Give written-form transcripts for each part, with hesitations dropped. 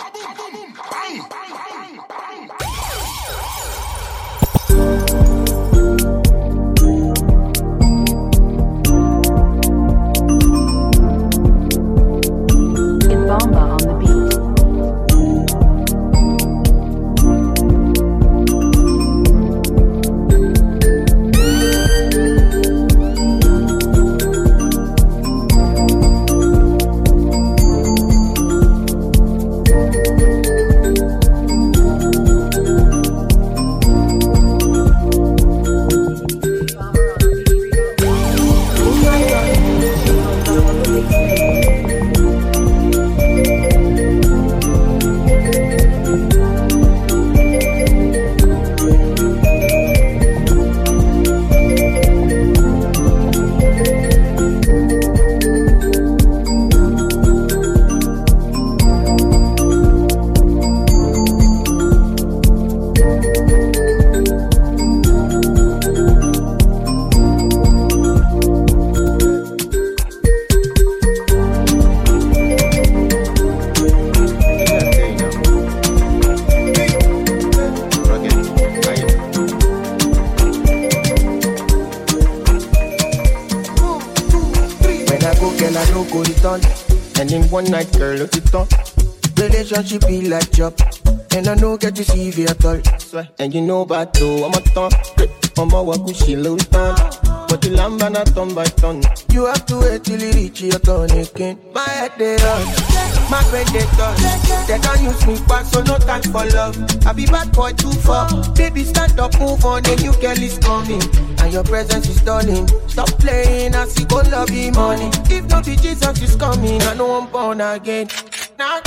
One night, girl, look it up. Relationship be like job, and I know get to see you at all. And you know about though, I'm a ton. I'm a wakushi low ton. But the lamb and a ton by ton. You have to wait till you reach your turn again. My head they run, my brain they touch. They can't use me back, so no time for love. I be bad boy too far. Baby, stand up, move on, a new girl is coming. And your presence is stunning. Stop playing, I see go love you money. If not be Jesus is coming, I know I'm born again. Now,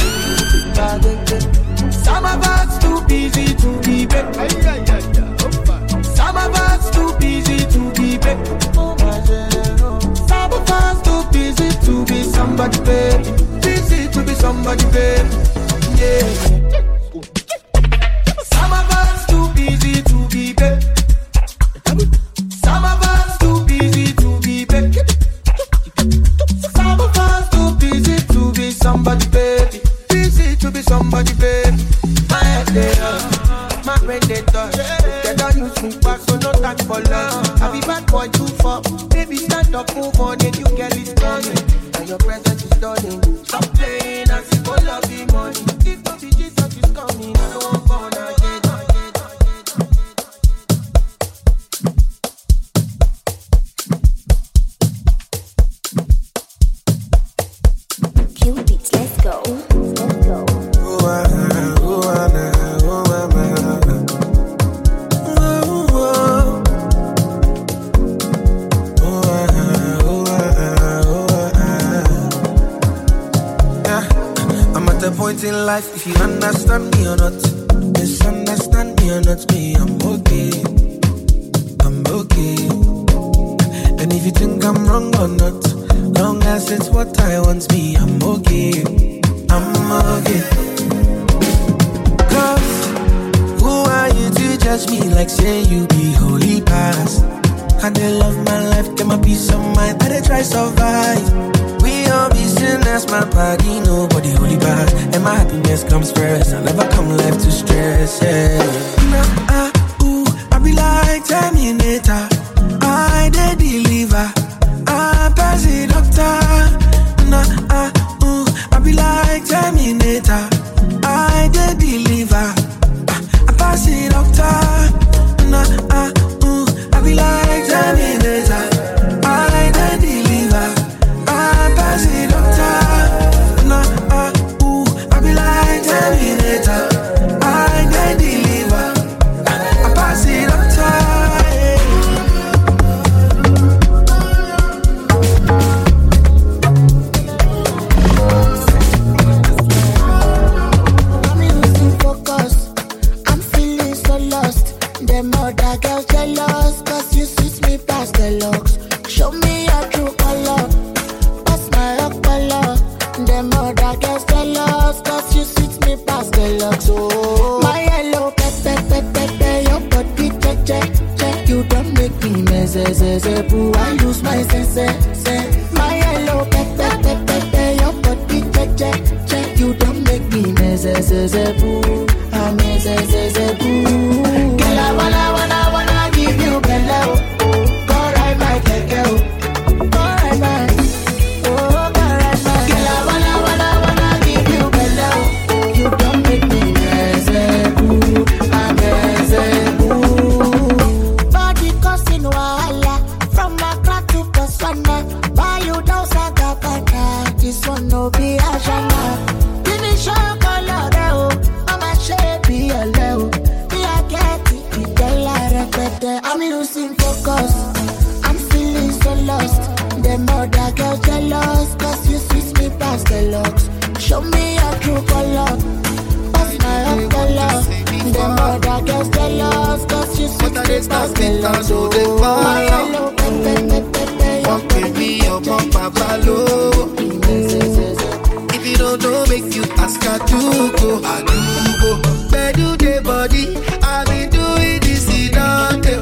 some of us too busy to be back. Some of us too busy to be back. Some of us too busy to be somebody, baby. Busy to be somebody, baby. Yeah. Some of us too busy to be back. Some of us too busy to be back. Some of us too busy to be somebody, baby. Busy to be somebody, baby. My head they up, my brain they touch. They don't use me back, so no time for love. I be bad boy too far. Baby, stand up, move on, and you get it coming. And your presence is stunning. Stop playing, I see go love you money. If not be Jesus is coming, I know I'm born again. Let's go. I'm at the point in life, if you understand me or not, misunderstand me or not, me, I'm okay. I'm okay. And if you think I'm wrong or not, long as it's what I want, me, I'm okay. I'm okay. Cause who are you to judge me like say you be holy past? And they love my life, get my peace of mind, I they try survive. We all be sinners, my body, nobody holy past. And my happiness comes first, I never come life to stress, yeah. I be like Terminator, I they deliver. Pass it, doctor. I be like Terminator. I did deliver. I pass it, doctor. I be like Terminator. I did deliver. I pass it, doctor. I be like Terminator. I did deliver. I pass it, doctor. I lose my sense. My yellow pepe, your body check. You don't make me mess. boo. Girl, I wanna give you bello. Go ride my keke, go ride my, oh, go ride my. Girl, I wanna give you bello. You don't make me boo, boo. Body causing wahala from Accra to Botswana. Why you don't Sagabana? This one no be a genre. Give me chocolate, mama shape be a low. Me I get it, I'm losing focus. I'm feeling so lost. The mother girl jealous, cause you sweet me past the locks. Show me your true color. What's my own color? The mother girl jealous, cause you sweet me past the locks. Walk with me up on Papa. If you don't know, make you ask her to go. I do go. Where do the body? I've been doing this in Dante.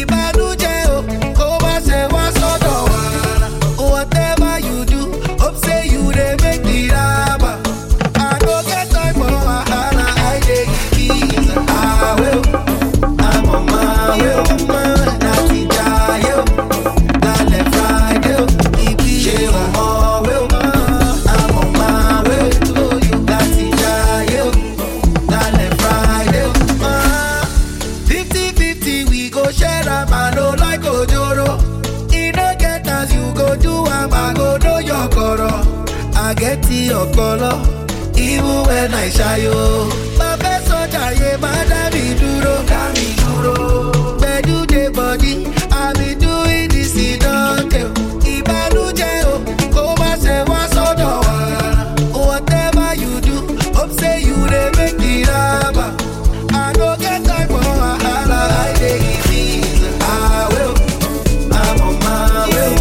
Whatever you do, hope say you they make me rubber. I don't get time for Hana. I take it. I will. I'm on my way. That's it. I will. That left Friday. If you are will. I'm on my way to you. That's it. I will. That left Friday. 50-50 we go share them. I know like Ojoro. You go do I go know your color. I get to your color, even when I shy you. My best soldier, yeah, madam, duro. Where do the body? I be doing this in Dante. Ibanu Jeo, Koma say what's on. Whatever you do, hope say you they make the rubber. I don't get time for I take it. I will. I'm on my way.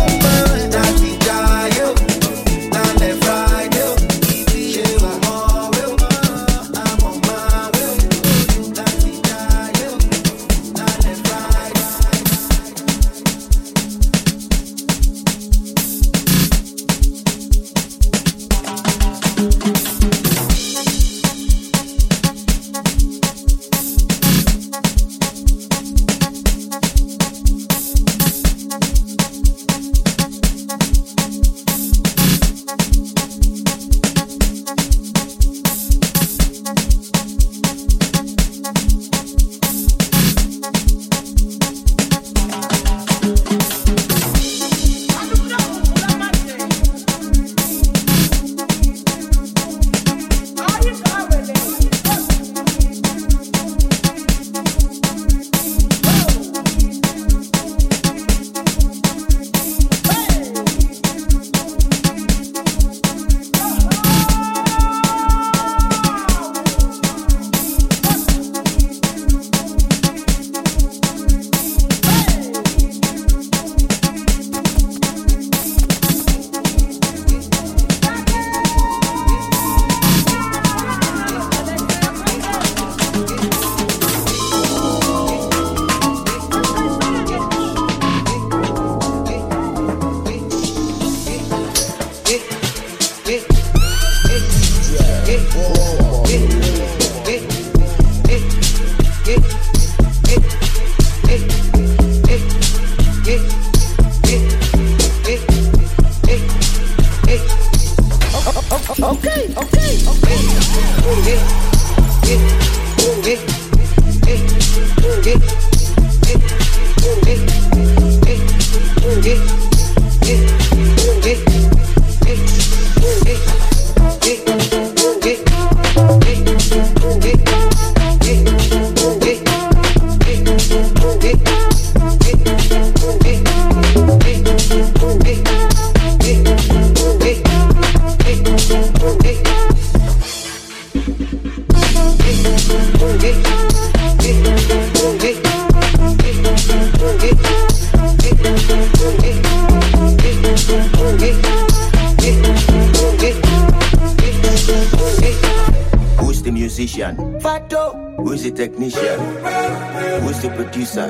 Who's the technician? Who's the producer?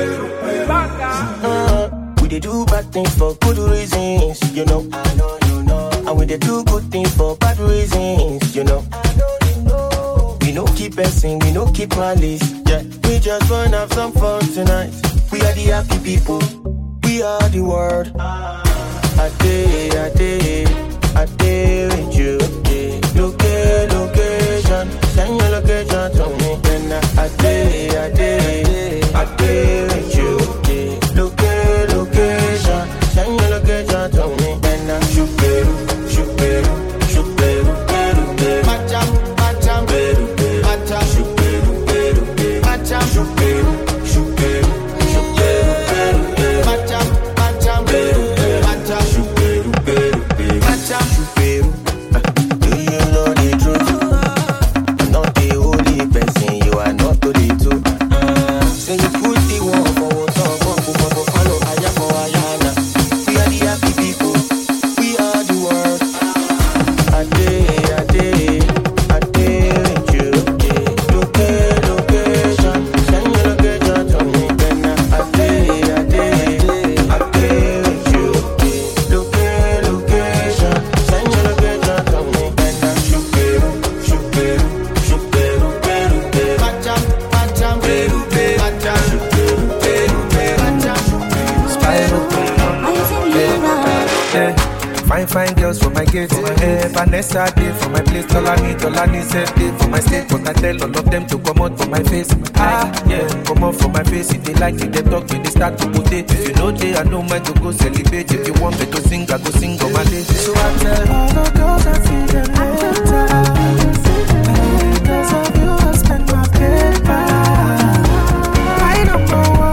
We they do bad things for good reasons, you know. I know you know. And we they do good things for bad reasons, you know. I know you know. keep person, we no keep malice. Yeah, we just wanna have some fun tonight. We are the happy people, we are the world. I day with you. Location, send your location to me. Then I day with you. Location, send your location to me. Then I shoot beru. Fine girls for my gate. Vanessa day for my place. Dolani said day for my state. But I tell all of them to come out for my face. Come out for my face. If they like it, they talk when they start to put it. If you know they, I know mine to go celebrate. If you want me to sing, I go sing on my day. So I tell all the girls I see them later. Because of you, I spend my paper. I don't know why.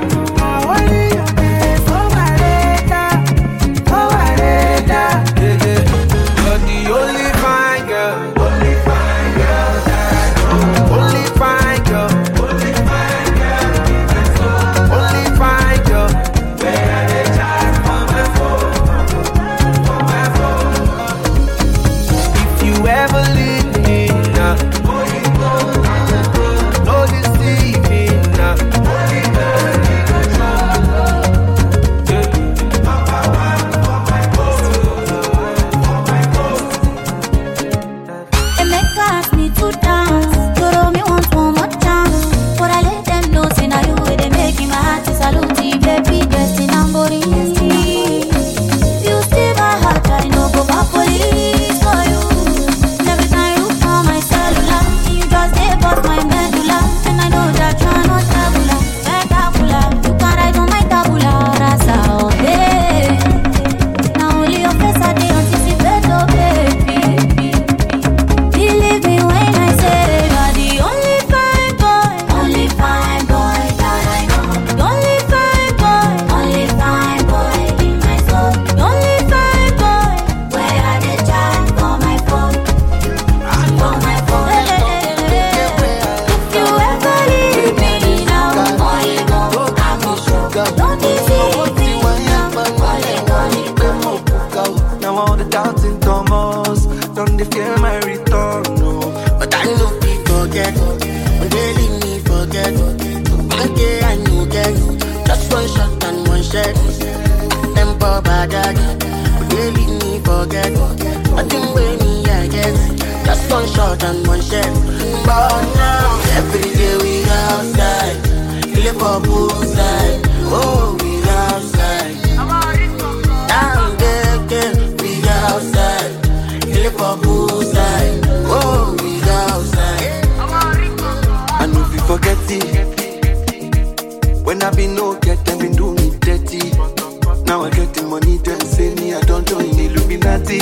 When I been no get, them been do me dirty. Now I get the money, then say me I don't join Illuminati.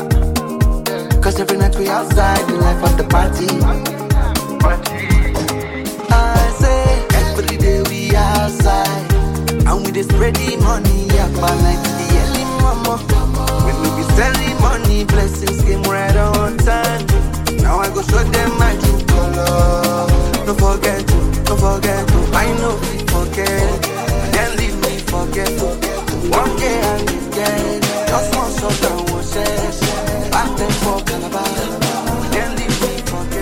Cause every night we outside, the life of the party. I say every day we outside, and we just spread the money up all night to the early mama. When we be selling money, blessings came right on time. Now I go show them my true color. Don't forget to, I know we forget. Then leave me forget. 1K and you get just one shot and one session. Back then for Calabar. Then leave me forget.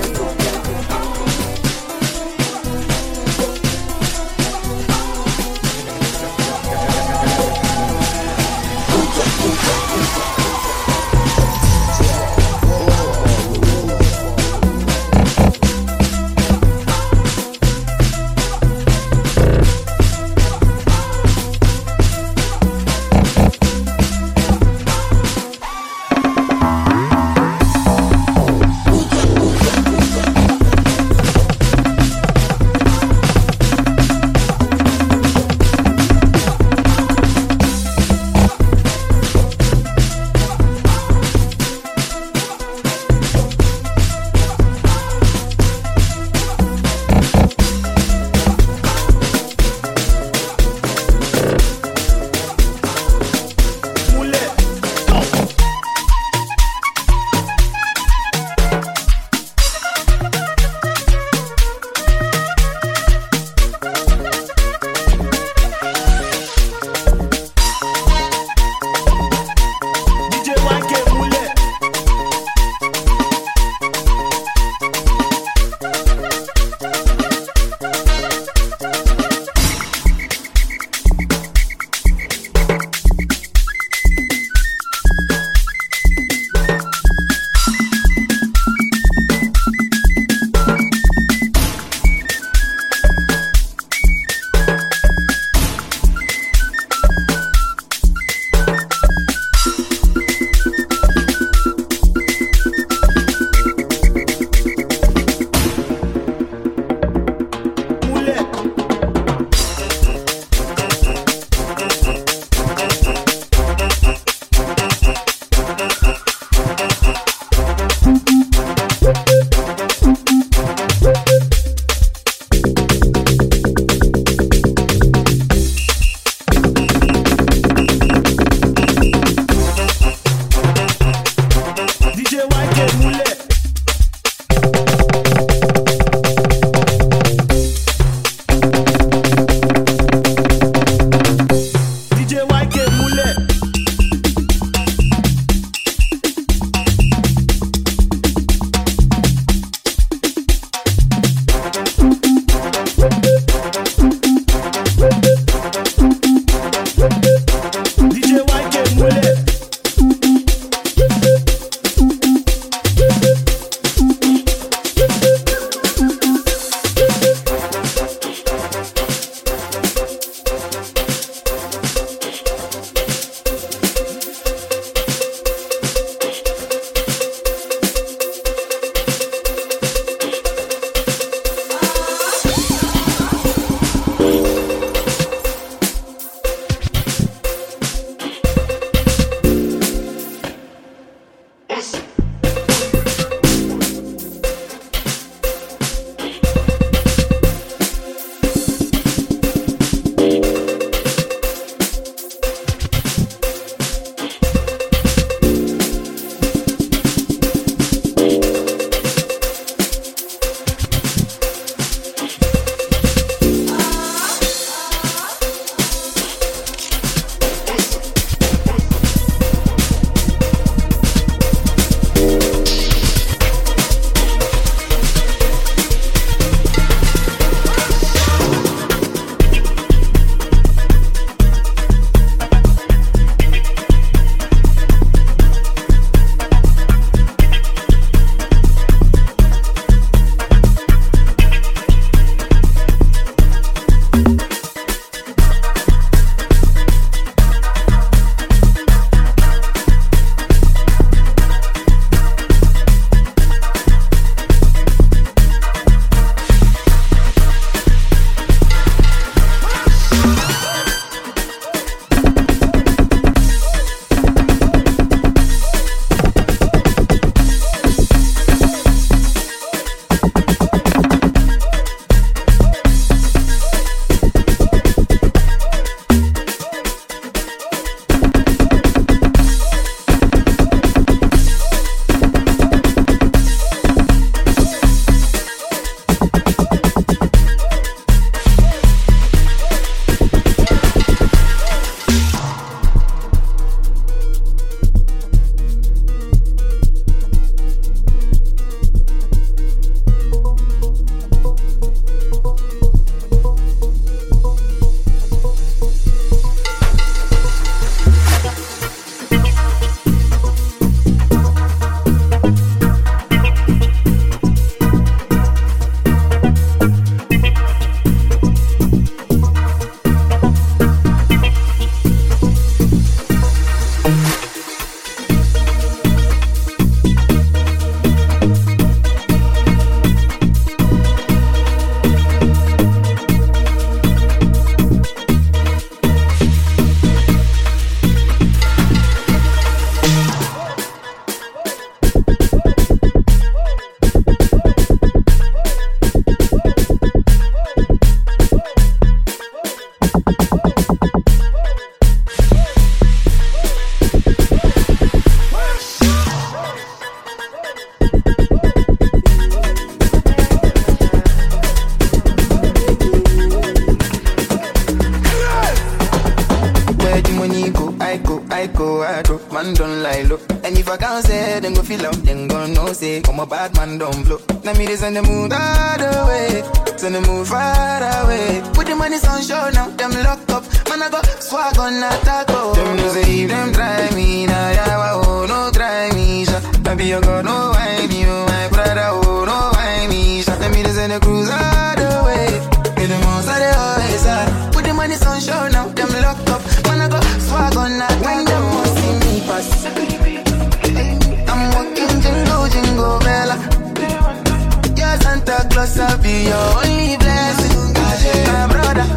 I'm a bad man, don't blow. Now me they send the mood all the way, send the mood far away. Put the money on show now, them lock up. Man I go swag on that taco. Them no say if them try me, now yeah, oh no try me. Baby you got no wine, you my brother, oh no wine me. Let me they send the cruise all the way. Get them all say they always are. Put the money on show now, them lock up. Man I go swag on that taco. When them want see me pass, I'm walking jingle bella. Your Santa Claus I'll be your only blessing. My brother,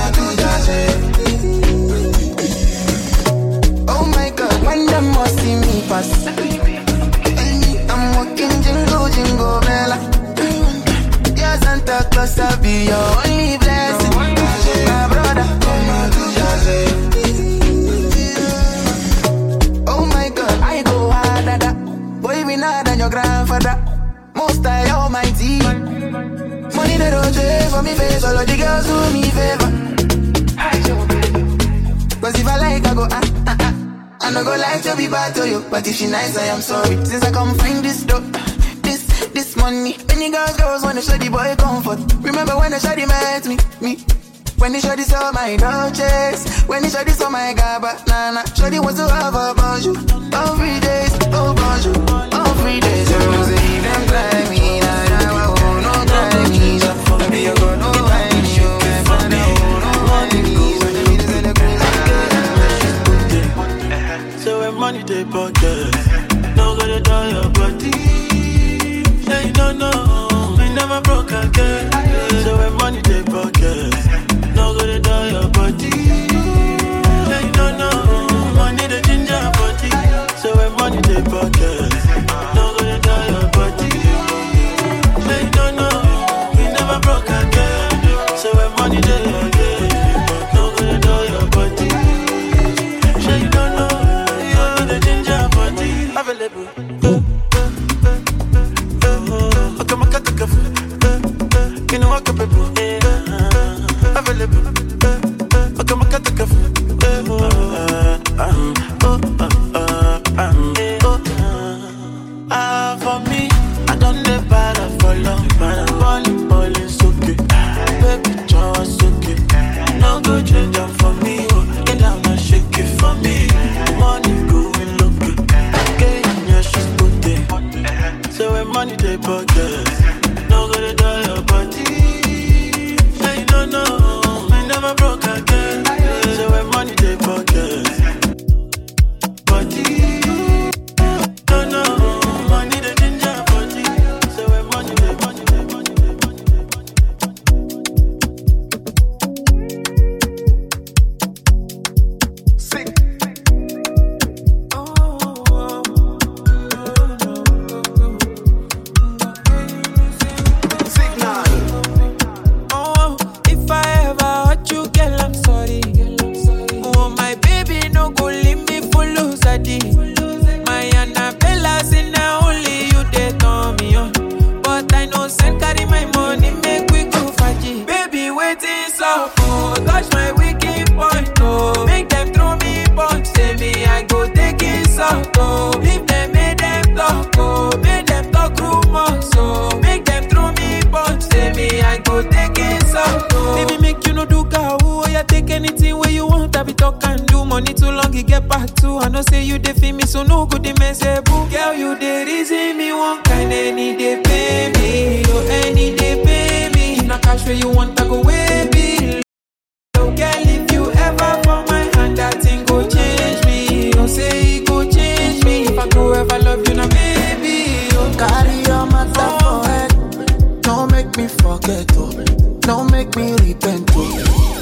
oh my God, when them must see me pass, I'm walking jingle bella. Your Santa Claus I'll be your only blessing. My brother, oh my God, I go harder. Boy, we not than your grandfather. Most I almighty. Money they don't trade for me face. All of the girls do me favor. Cause if I like, I go I no go like to be bad to you. But if she nice, I am sorry. Since I come find this dope, this money. Many girls wanna show the boy comfort. Remember when the shawty met me. When the shawty saw my Dolces, when the shawty saw my Gabba, nana. Shawty was to have a bonjour. All 3 days, oh bonjour. All 3 days, you know say them try me, nah, oh no try me. Baby you got no wine, you my brother, oh no wine me. So when money they pocket, no gonna die your body. Yeah, you don't know, we never broke again. So when money they pocket, no gonna die your body. Yeah, you don't know, money the ginger body. So when money they pocket, no gonna die your body. Yeah, you don't know, we never broke again. So when money they again, no gonna die your body. Yeah, you don't know, you're the ginger body. Available. You know I can be available. I come and take a for me, I don't live bad for long. Ball is okay. Baby, just okay. No go change up for me. Get down and shake it for me. Money going look good. Okay, yeah, she's good. So when money they pocket, no gonna die your body. Yeah, you don't know, I never broke again. So when money they pocket, body. No, money the ginger body. So when money they sing. Touch my wicked point, oh. Make them throw me punch, say me I go take it out, oh. Leave them, make them talk, oh. Make them talk rumors, oh. Make them throw me punch, say me I go take it out, oh. Baby, make you no do cow, oh. Yeah, take anything where you want, I be talk and do. Money too long, you get back too. I know say you dey feel me, so no good, they mess a boo. Girl, you dey reason me one kind, any day pay me, oh, any day pay me. If not cash where you want, I go way be. Girl, if you ever for my hand, that thing go change me. Don't say it go change me. If I go ever love you, now baby, oh. Carry your matter for head. Don't make me forget, oh. Don't make me repent, oh.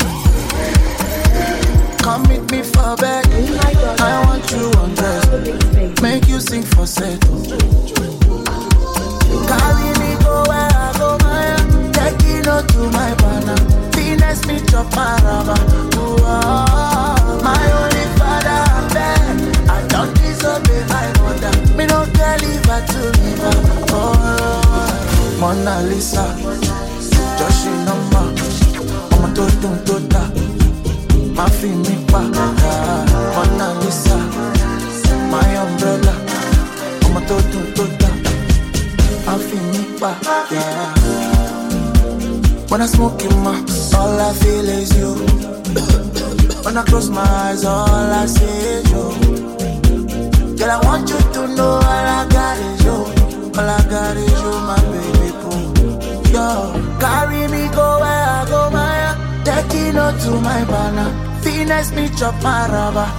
Come meet me for bed. I want you undressed. Make you sing for set, oh. Carry me go where I go, man. Take it to my banner. Finesse me chop my rubber. My only father, I'm dead. I don't disobey my mother. Me no care liver to liver. Mona Lisa, Joshi Nama, I'ma do tota. My fee me pa. Mona Lisa, my umbrella, I'ma do tota. yeah. When I smoke in my, all I feel is you. When I close my eyes, all I see is you. Girl, I want you to know all I got is you. All I got is you, my baby boo. Yo, carry me go where I go, my taking out to my banner. Finesse me chop my rubber.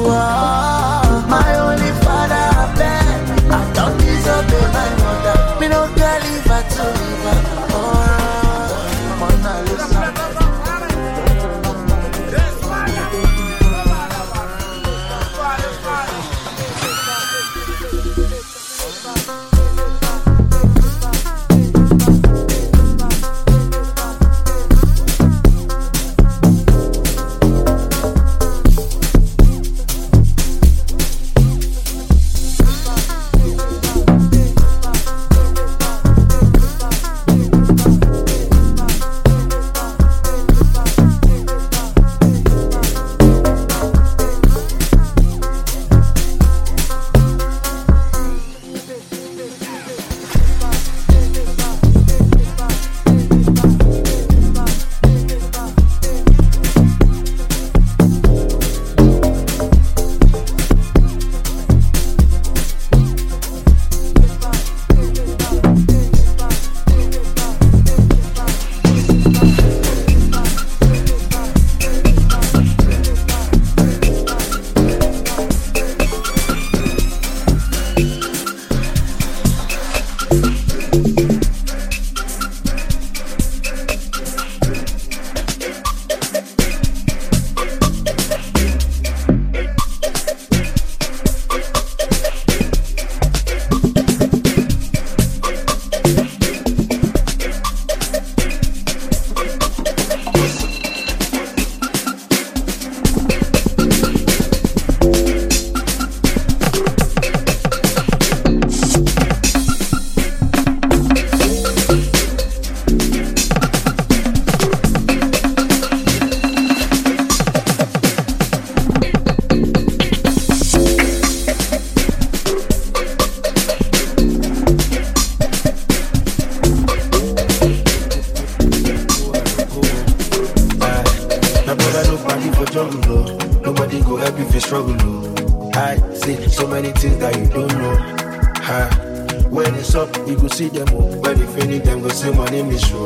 My only father, I beg. I don't disobey my mother. Me no girl if I to leave her. Mona Lisa. See them up, when they finish them go say my name is show.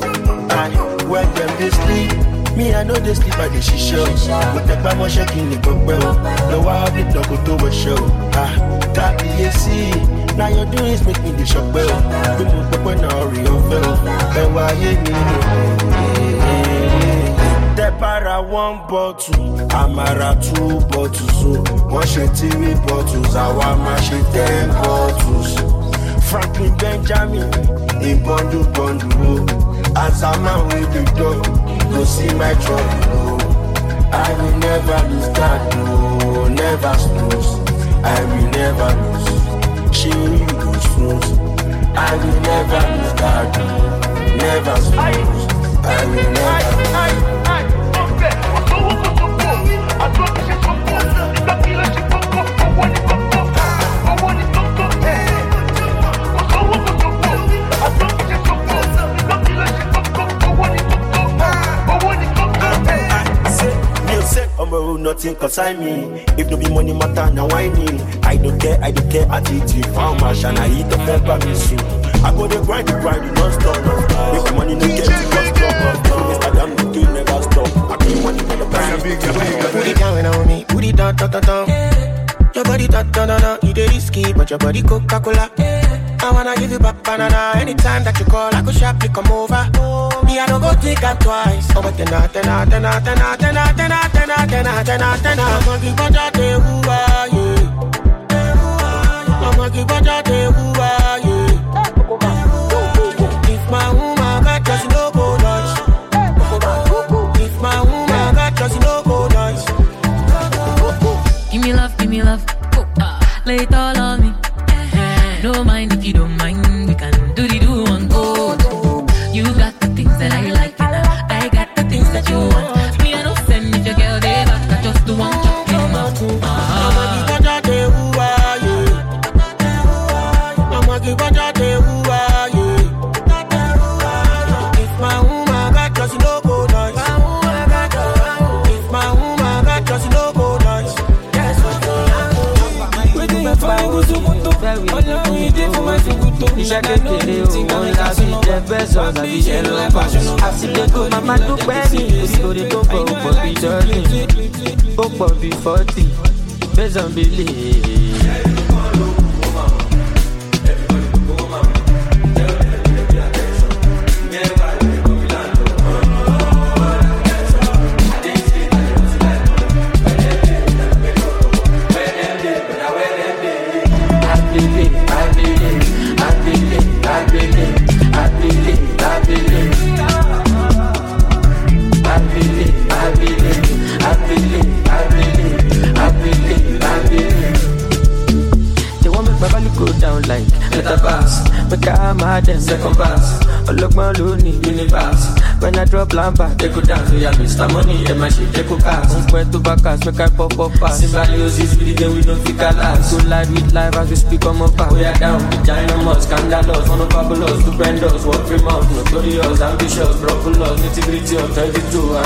When them they sleep, me I know they sleep at the shisha. But the bama shaking the bubble. No I have it go to a show. That see, now your doings make me the shock bell. We move up when I real fell. And why you need the para one bottle, Amara 2 bottles. So one shit 3 bottles, I want my shit 10 bottles. Franklin Benjamin, in bundle, as a man with the dog, go see my trouble. I will never lose that, no, never snooze. I will never lose, she will lose snooze. I will never lose that, no, never snooze. I will never nothing concern me. If no be money matter, now I need. I don't care, attitude. How much and I eat the pepper me soon. I go the grind, non-stop. If the money no get to non-stop. Instagram, the never stop. I keep money for the price. Put it down on me, put it down. Your body da. You dey risky, but your body Coca-Cola. I wanna give you back banana. Anytime that you call, I go sharply come over. Me, I don't go think I'm twice. Oh, but then. I'ma give you that I'ma give you that if my woman got just no go nice. If my woman got just no go nice. Give me love. Lay it all on me. No mind if you don't mind. We can do the do on go. You got the things that I like, and I got the things that you want. Me, I don't send if your girl they back. I just do one chop him up. I'ma give Iṣẹ́ kékeré òun ńlá bí jẹ́ bẹ́sọ̀ tàbí iṣẹ́ ló pa. Àsìkò tó màmá dúpẹ́ ní ìsòrí tó pọ̀ ó pọ̀ bí dọ́sìn. Ó pọ̀ bí 40, bẹ́sọ̀ bí lè. Like let a pass, make I mad and second pass. Oh look my loony universe. When I drop lampa, they go dance. We have Mr. Money and my shit, they go cast. On point to backers, make I pop pass. Symbiosis with the game, we don't think I last. Go live with live as we speak on my path. We are down, ginormous, scandalous, one of fabulous, stupendous, work remote, notorious, ambitious, broculous, nitty-gritty of 22.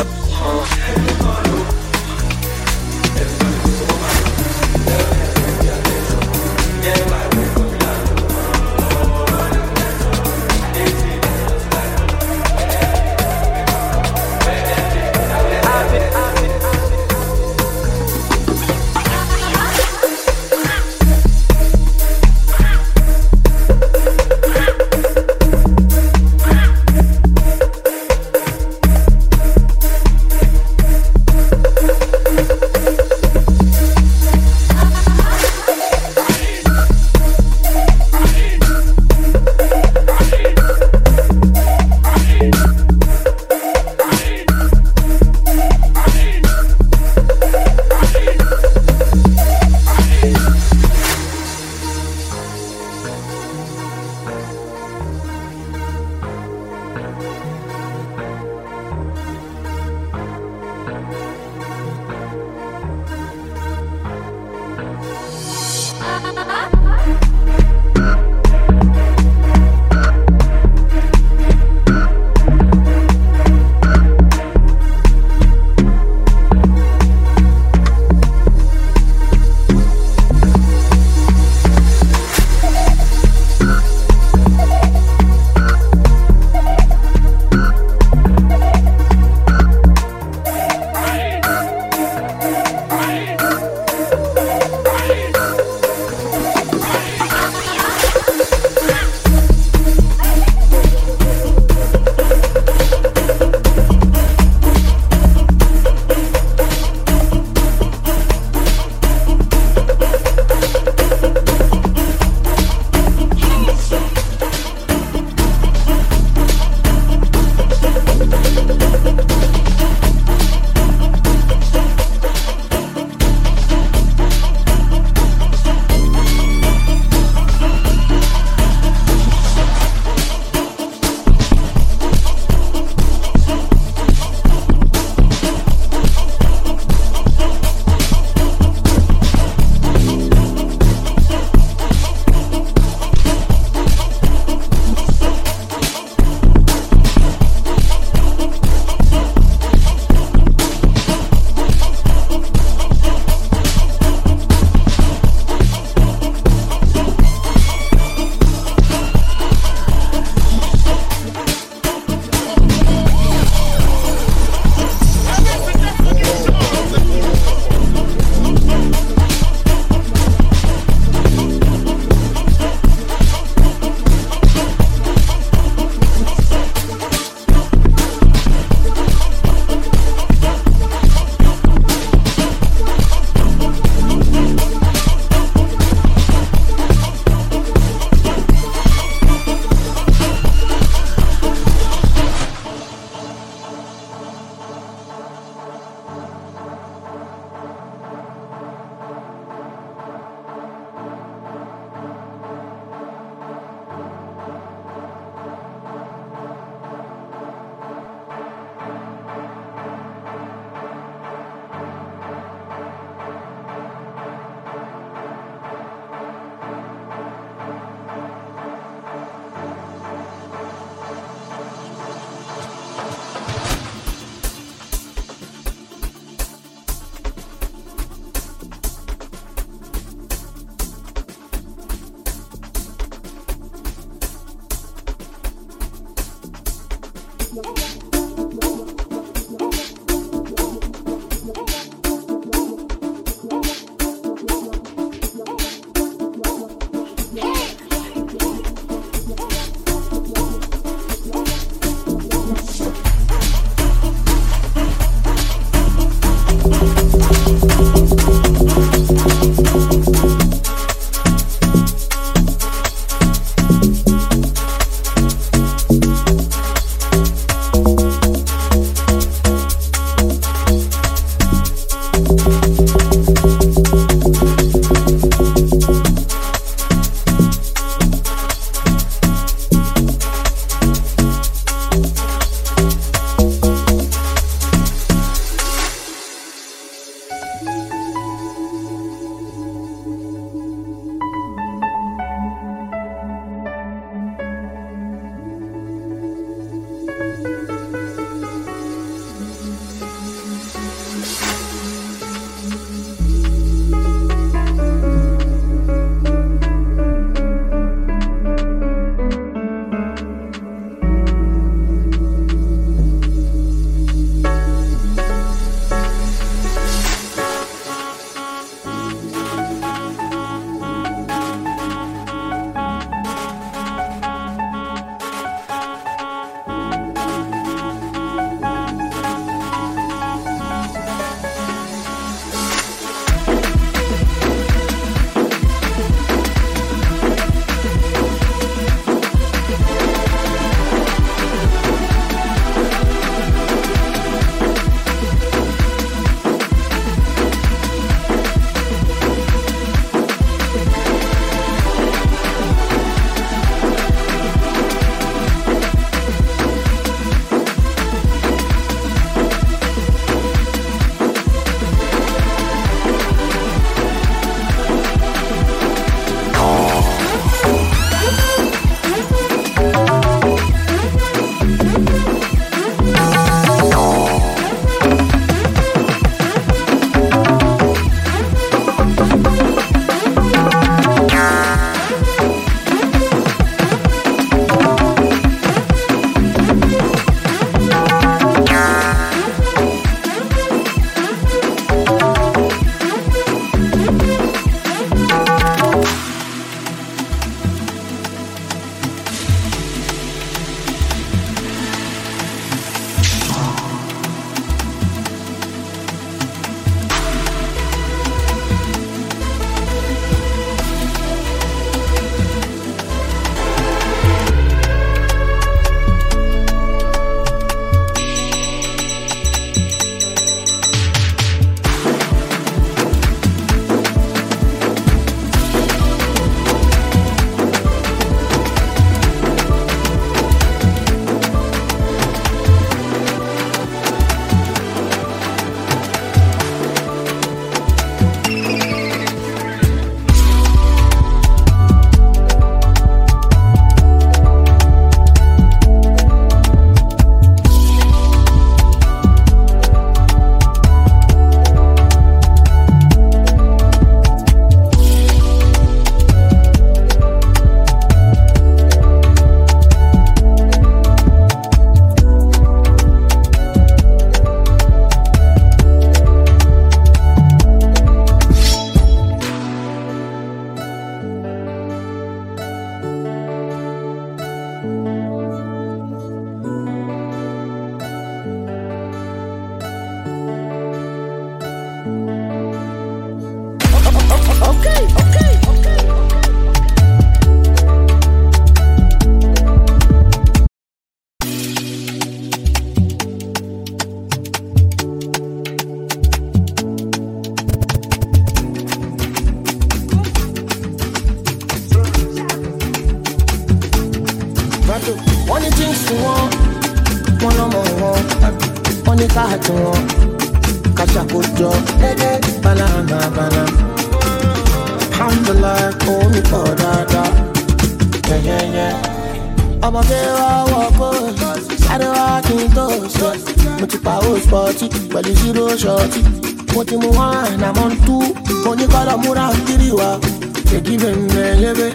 Money got on, cash a good job. Banana. Alhamdulillah, call me for that. Yeah. I'm a girl, walk on. I don't walk in those. But you power sporty, but you zero shorty. What you want, I'm on 2. Money call a mura, kiriwa. They give him a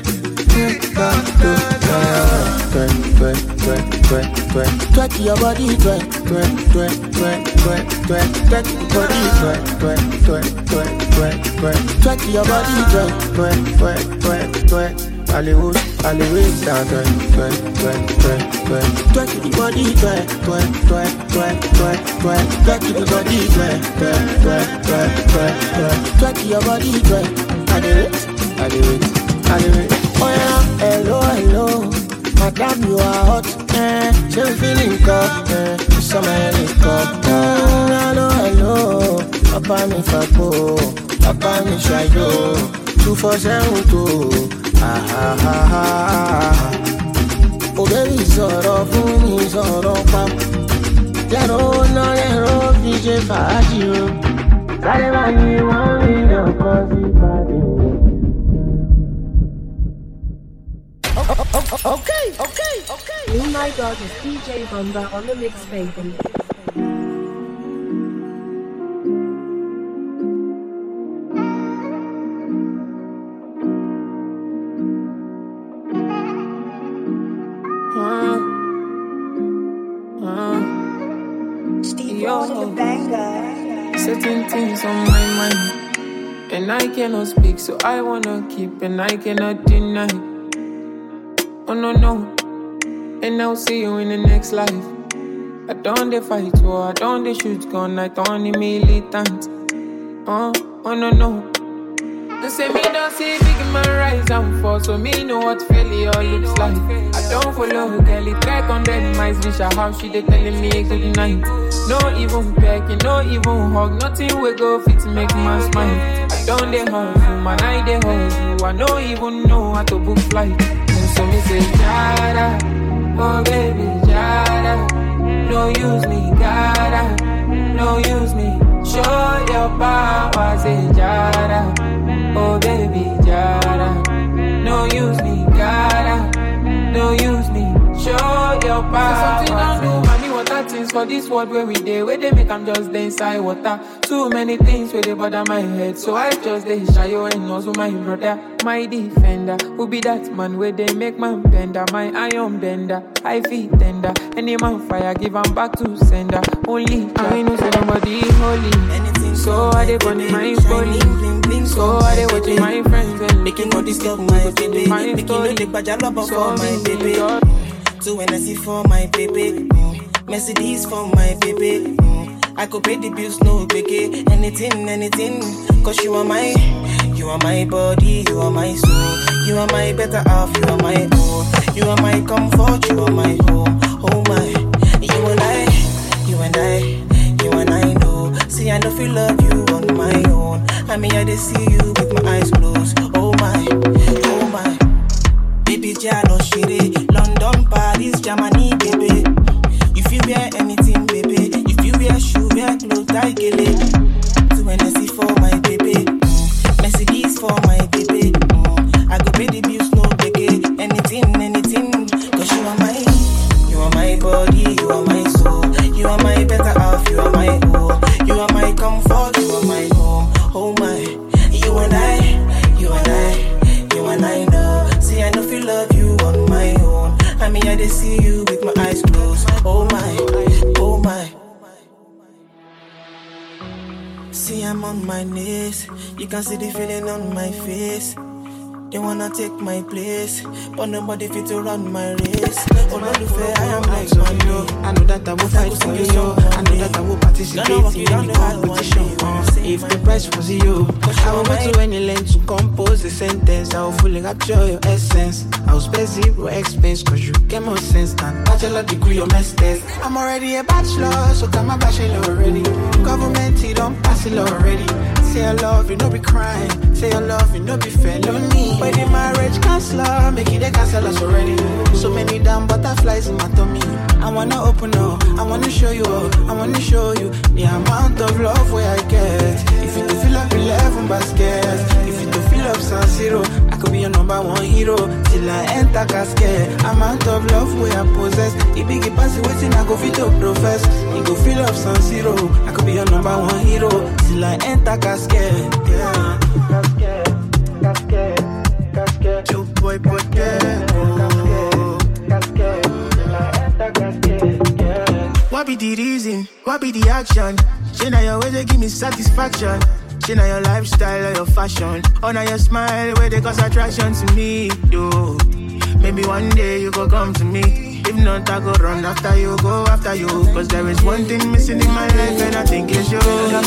twerk your body, twerk your body, twerk. Hollywood, down, twerk the body, twerk the body, twerk your body, twerk. I do it. Oh yeah, hello, madam, you are hot, still feeling cold, summer helicopter. Hello, papa mi fapo, papa mi shayo, 247 oh baby, sọ̀rọ̀ fún mi, sọ̀rọ̀ pa. Lẹ́rọ náà lẹ́rọ fi ṣe fàájì o. Sáré bá ní wọ́n rí ọkàn sí pàdé. Okay. Oh my God, it's DJ Bumba on the mix, baby. Certain things on my mind, and I cannot speak, so I wanna keep, and I cannot deny. Oh no, and I'll see you in the next life. I don't dey fight war, I don't dey shoot gun, I don't dey militant. Oh no. They say me don't see big man rise and fall, so me know what failure looks like. I don't follow girlie, track 100 miles, reach her house, she dey telling me good night. No even pecking, no even hug, nothing we go fit make man smile. I don't dey hustle, man, I dey hustle, I don't even know how to book flight. So me say, Jada, oh baby, Jada, no use me, gotta, no use me, show your power, say Jada, oh baby, Jada, no use me, gotta, no use me, show your power. Something don't do, mommy, water things for this world where we dey, where they make I'm just dey inside water. Too many things where they bother my head, so I just dey shy and also my brother. My defender, who be that man where they make man bender? My iron bender, I feel tender. Any man fire, give him back to sender. Only I know say nobody holy. So I dey burn my body. So I dey watching my friends and making all this stuff my baby. Making all the bajalaba for my baby. 2 NSC for my baby. Mercedes for my baby. I could pay the bills, no biggie. Anything. Cause you are my body, you are my soul. You are my better half, you are my own. You are my comfort, you are my home. Oh my, you and I know. See, I know feel love you on my own. I mean, I just see you with my eyes closed. Oh my. Baby, Jano, Shiri, London, Paris, Germany, baby. If you wear anything, baby. If you wear shoe, wear clothes, I get it. 2 NSC for my baby. Mercedes for my baby. I go pay the bills, no biggie. Anything. Cause you are my body, you are my soul. You are my better half, you are my own. You are my comfort, you are my home. Oh my, you and I know. See, I know feel love you on my own. I mean, I just see you with my eyes closed. Oh my. See, I'm on my knees. You can see the feeling on my face. They wanna take my place, but nobody fit to run my race. Oh, not fair, I am like Mando. I know that I will fight for you. I know that I will participate in any competition. If the price was you, I will go to any length to compose the sentence. I will fully capture your essence. I will spare zero expense, cause you get more sense than bachelor degree or masters. I'm already a bachelor, so got my bachelor already. Government, he don't pass it already. Say I love you, no be crime. Say I love you, no be felony. When the marriage counselor, make it a cancel us already. So many damn butterflies in my tummy. I wanna open up, I wanna show you the amount of love where I get. If you do fill up 11 baskets, if you do fill up San Siro, I could be your number one hero till I enter casket. Amount of love where I possess. If big pass waiting, I go fit to profess. You go fill up San Siro, I could be your number one hero till I enter casket. Yeah. Casket. Your boy Potato. Casket. Till I enter casket. Yeah. What be the reason? What be the action? Say now your way they give me satisfaction. Say now your lifestyle or your fashion. Or now your smile where they cause attraction to me. Yo, maybe one day you go come to me. If not, I go run after you, go after you. Cause there is one thing missing in my life and I think it's you. I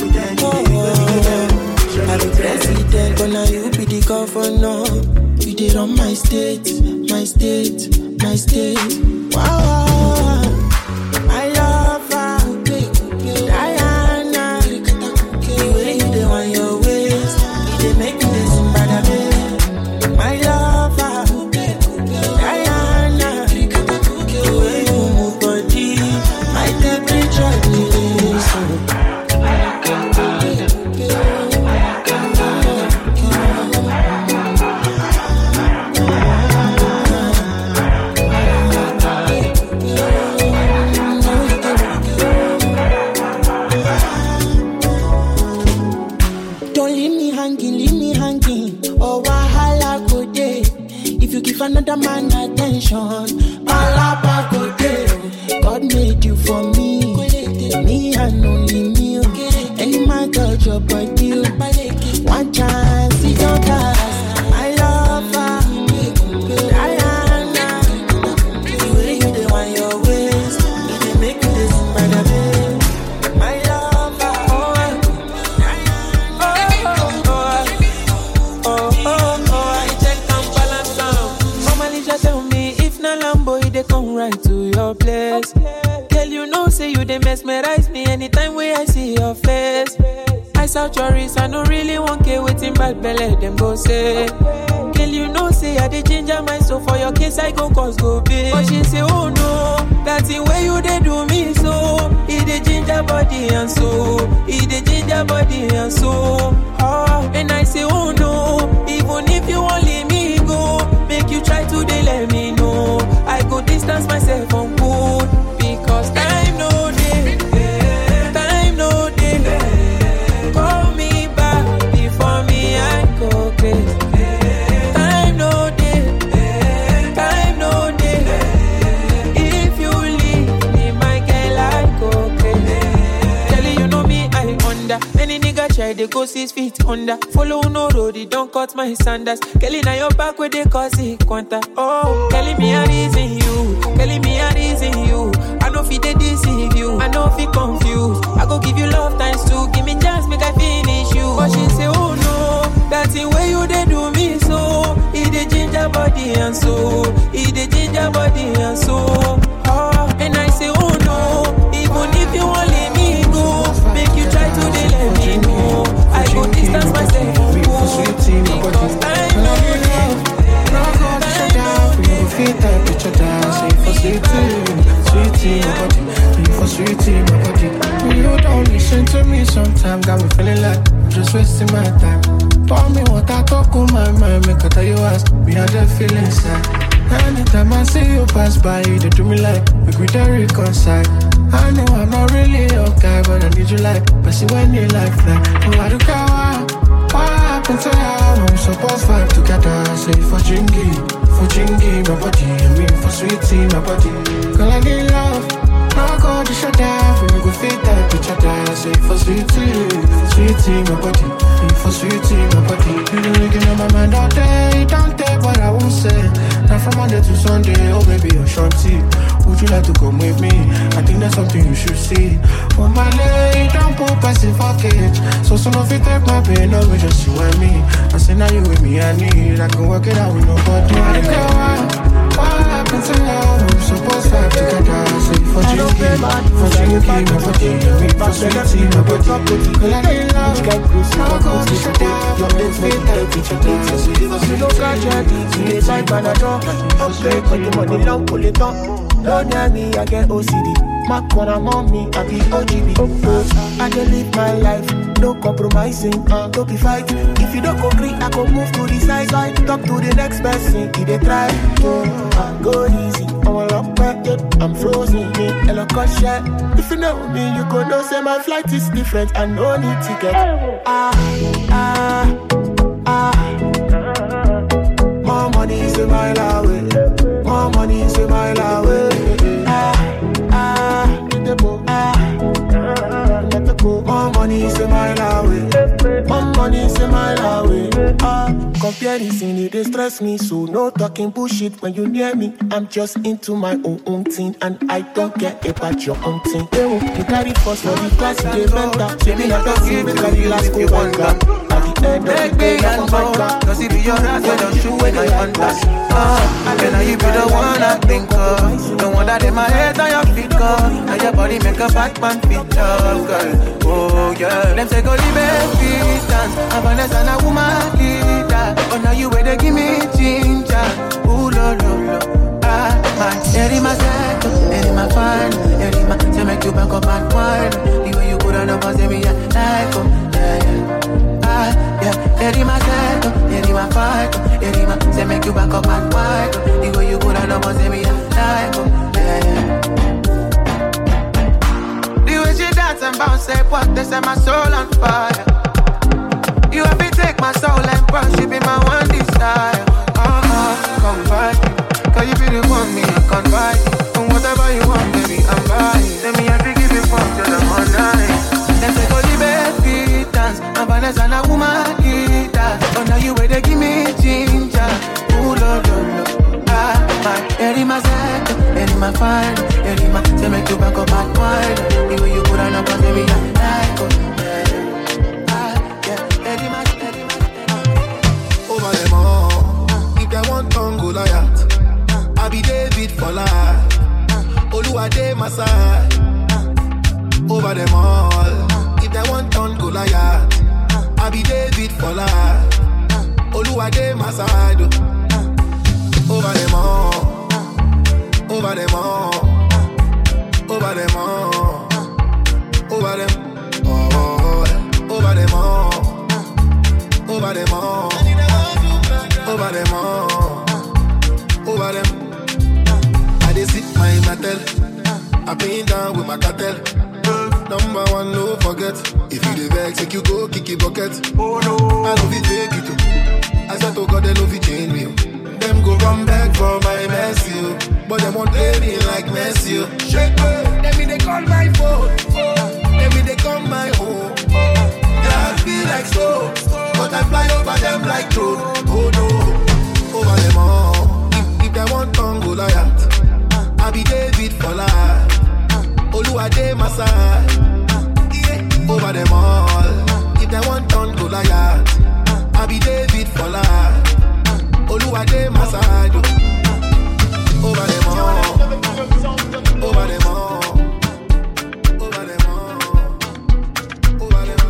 be president, but now you be the governor. You did on my state. Wow, my lover, Diana. The way you do on your waist, you make me this bad. My lover, Diana. The way you move body, my temperature is so. Another man attention, palapa go there. God made you for me, me and only me. Any man touch your body, one chance it don't pass. My lover, Diana, the way you do on your waist, it make me this better. My lover, they come right to your place. Girl, you know, say you they mesmerize me anytime when I see your face. I saw your wrist, I don't really want to waiting bad belly, them go say. Girl, you know, say I they ginger my soul for your case, I go cause go big. But she say, oh no, that's the way you they do me so. He the ginger body and soul. He the ginger body and soul. Oh, and I say, oh no, even if you won't let me go, make you try to they let me know. I go distance myself from good because time no day, time no day. Call me back before me I go crazy. Time no day, time no day. If you leave me, my girl, I go crazy. Telling you know me, I under. Any nigga try they go 6 feet under. Follow no road, it don't cut my sandals. Kelly now your back where they cause it quanta. Oh, telling me I reason you, telling me I reason you. I know if they deceive you, I know if you confused. I go give you love times 2, give me chance make I finish you. But she say oh no, that's the way you they do me so. He the ginger body and soul, he the ginger body and soul. Oh, and I say oh no, even if you won't let me go, make you try to they let me know. I go distance myself from you because time no love. No go to shut down, you feel that picture down. Say for sweetie, my body. For sweetie, my body. You don't listen to me sometimes, got me feeling like I'm just wasting my time. Pour me what I talk on my mind, make I tell you ask me how they feel inside. Anytime I see you pass by, they do me like make we don't reconcile. I know I'm not really your guy, but I need you like, but see when you like fly. Oh, I do care what happened to how I'm supposed to vibe together. Say for Jingy, my body. I mean for sweetie, my body. Girl, I need love, now go to shut down. We go fit that each other. Say for sweetie, my body. For sweetie, my body. You know you give me my mind all day. Don't take what I won't say. Now from Monday to Sunday, oh baby, you're shanty. Would you like to come with me? I think that's something you should see. Oh my lady, don't put passive package. So some of it take my pain, no, we just you and me. I say now you with me, I need. I can work it out with nobody. I don't care what happened to love. I'm supposed to have together. Say for Jingy, bad. For you keep my body, we pass the left, my body. Girl, I need love. Which kind cruise you gon' put me to take? Your lips fit tight with your teeth. You don't catch your teeth, you dey fight Panadol. Okay, cut the money long, pull it up. Don't near me, I get OCD. Mac when I'm on me, I be OGB. I can live my life, no compromising, don't be fighting. If you don't agree, I go move to the side. Talk to the next person, if they try. Go easy, I'm a lock back, I'm frozen, me, and I cut shit. If you know me, you go know say my flight is different, I no need ticket. More money is a mile away. More money is a mile away. More money is a mile away. More money is a mile away. Comparison, it stress me, so no talking bullshit when you near me. I'm just into my own thing, and I don't care about your own thing. You carry first for the class, they mentor. Baby, I don't give it, carry last go one gun. At the end of the day, I'm my gun. Cause if you're ass, I don't shoot when I under. Then you be the one I think of. The one that in my head, I your feet go. And your body make a Batman picture, girl. Oh yeah, them say go live it dance. I'm honest and a woman leader. Oh now you where they give me ginger. Ooh lo lo lo. Man, Erima set, Erima fine, Erima say make you back up and wine. The way you put on the bus, say me I like yeah. Erima set, Erima fine, Erima say make you back up and wine. The way you put on the bus, say me I like and bounce, say what they say my soul on fire. You have to take my soul and worship in my one desire. Come by, cause you be the one me I can't buy. And whatever you want, baby, I'm buying. Let me have to give you fuck till I'm all night. Then say go the baby dance. I'm Vanessa and a woman guitar. Oh now you where they give me ginger. Ooh lo lo lo. Erima set, Erima fine, Erima say make you back up and wine. The way you put on a bus, baby, I like Erima. Over them all, if they want tongue go Goliath, I be David for life. Oluwade my side. Over them all, if they want tongue go Goliath, I be David for life. Oluwade my side. Over them all. Over them all, over them all, over them, over them all, over them all, over them all, over them. I dey sit my mattel, I been down with my cartel. Number one, no forget. If you dey vex, make you go kick your bucket. Oh no, I love it, fake it too. I swear to God, they love it, change me. Them go come back for my mess, you. But they won't play me like Messi. Shake me, let me they call my phone. Let me they come my home. Yeah, I feel like slow, but I fly over them like drone. Oh no, over them all. If they want tongue Goliath, I be David for life. Oluwade my side. Over them all. If they want tongue Goliath, I be David for life. Oluwade my side. Over them all, over them all, over them all, over them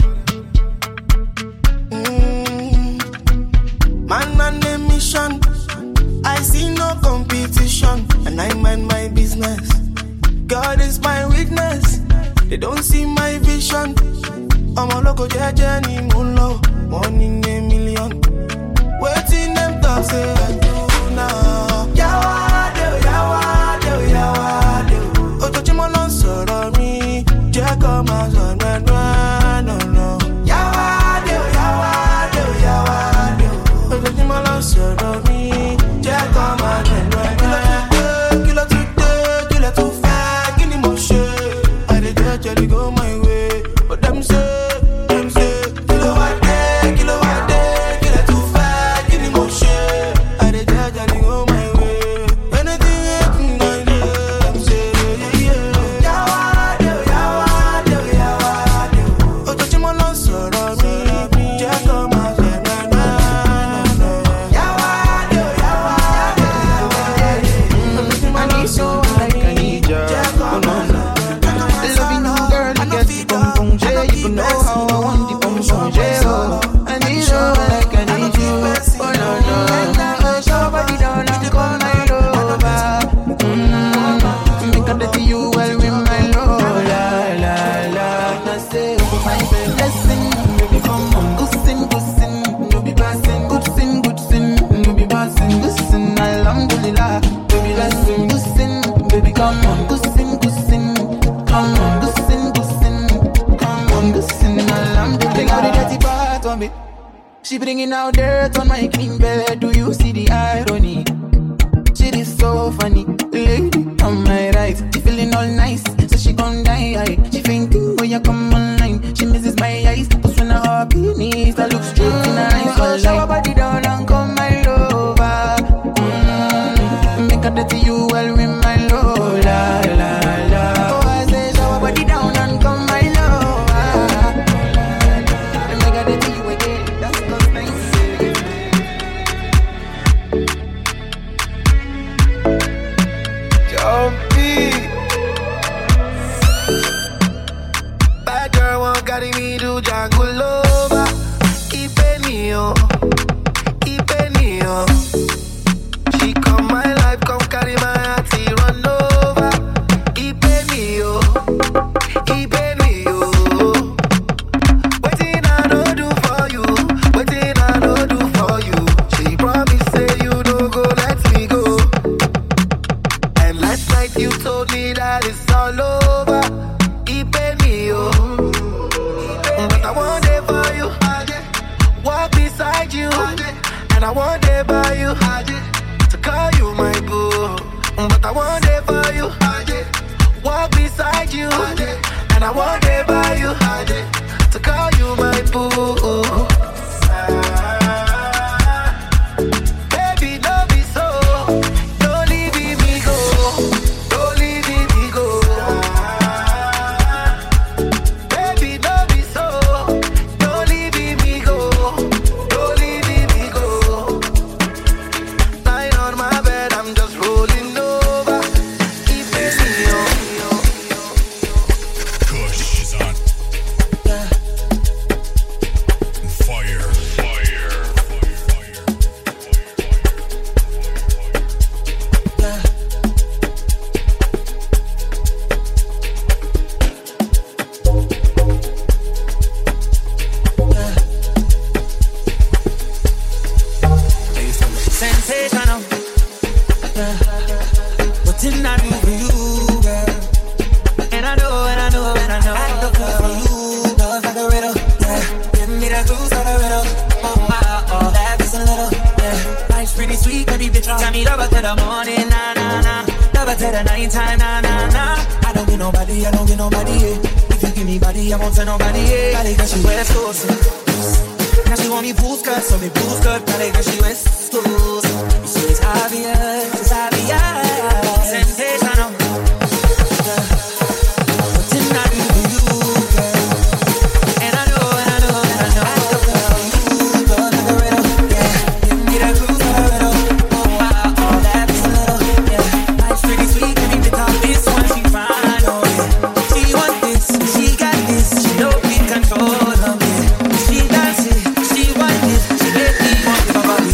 all. Man on a mission, I see no competition, and I mind my business. God is my witness, they don't see my vision. I'm a local journey, moonlow, one in a million. Waiting them talk, say I do now. She bringing out dirt on my clean bed. Do you see the irony? Shit is so funny. Lady on my right, she feeling all nice, so she gon' die. She fainting when you come online. She misses my eyes, cause when I hop knees, I look straight in her eyes. So show her body down and come my lover. Make her dirty you well with my love. La la la. Oh, I say show her body down and come my lover. Make her dirty you again. That's not nice. Jumpy. Bad girl won't carry me to jungle over. Ipenio. She come my life, come carry my heart, he run over. Ipenio. Waiting I no do for you. She promised say you don't go, let me go. And last night you told me that it's all over. Ipenio. But I want it for you. Walk beside you. And I want it by you. To call you my boo. But I want it for you. Walk beside you. And I want it by you. To call you my boo. Baby, don't be so. Don't leave me go. Baby, don't be so. Don't leave me go. Lying on my bed, I'm just rolling over. Kush is on fire. Sensational. What didn't I do for you, girl? And I know. I look for you, love like a riddle. Yeah, give me that blues like a riddle. Oh my, oh, that is a little. Yeah, life's pretty sweet, baby, bitch. Tell me love her till the morning, nah. Love her till the night time, nah. I don't get nobody, yeah. If you give me body, I won't tell nobody, yeah. Body, cause she West Coast. Now she want me pool skirt, so me pool skirt. Body, cause she West Coast. You see it's obvious. Sensational. What didn't I do for you, girl? And I know. I look for you, love like a riddle. Yeah, give me that cruise like a riddle. Oh, that is a little. Yeah, life's pretty sweet, baby, because this one she fine, oh yeah. She want this, she got this, she don't be control of me. She dance it, she want this, she make me want her body.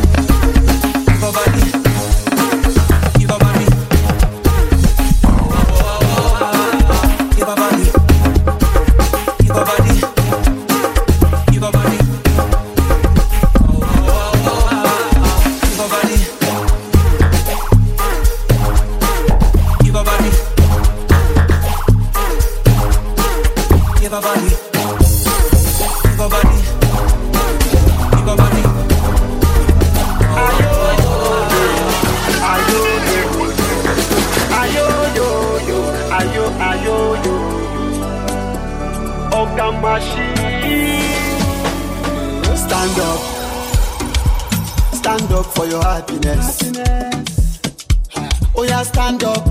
Stand up for your happiness. Oh yeah, stand up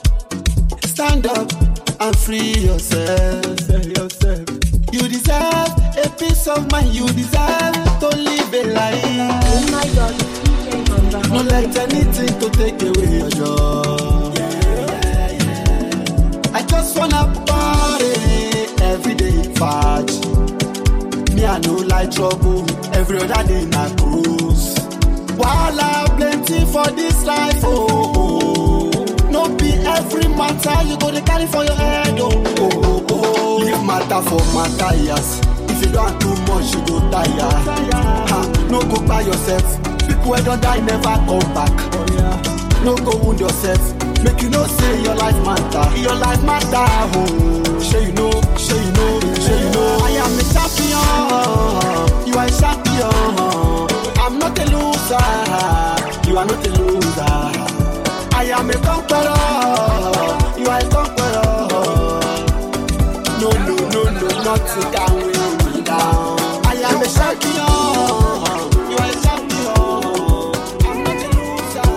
and free yourself. You deserve a peace of mind. You deserve to live a life. Oh my God, DJ Bamba. Don't let anything to take away your joy. I just wanna party every day, fudge. Me I no like trouble. Every other day na cruise. While I plenty for this life, oh. No be every matter you go to carry for your head, oh. Leave matter for matter, yes. If you don't too much, you go tire. No go by yourself. People who don't die never come back. No go wound yourself. Make you know say your life matter. Your life matter, oh. Sure you know. I am a champion. You are a champion. loser. You are not a loser. I am a conqueror. You are a conqueror. No, nothing can weigh me down. I am a champion. You are a champion. I'm not a loser.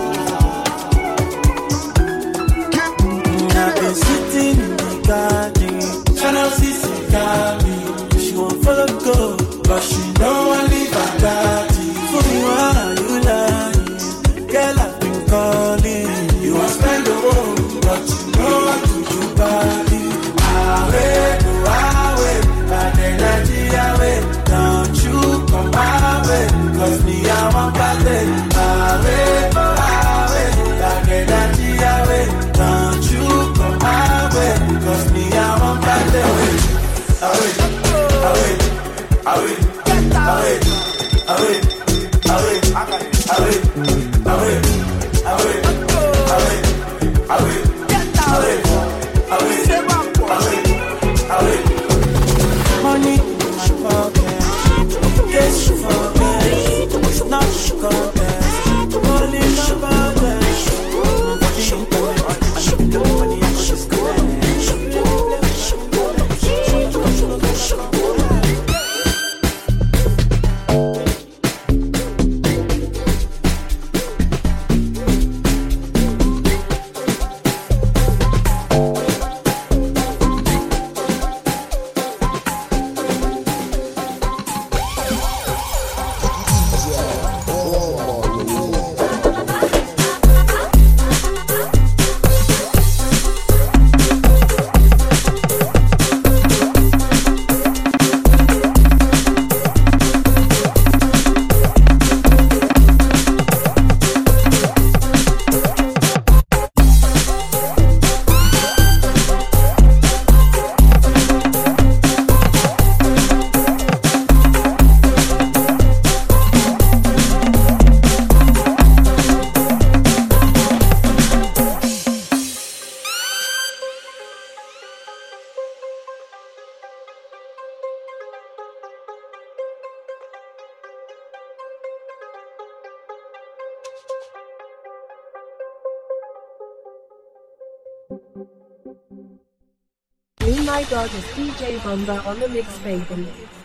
I've been sitting in the garden, Channel CC got me. She won't follow go, but she know I leave her daddy. For me, why are you lying? Girl, I've been calling. You want spend the world, but you know I do you body. Away, bad energy away. Don't you come my way, cause me I want party. Away, bad energy away. Don't you come my way, cause me I want party. Away, money, she forget. Yes, she forget. Now she forget. Money, she forget. Oh my god, is DJ Bumba on the mix, baby.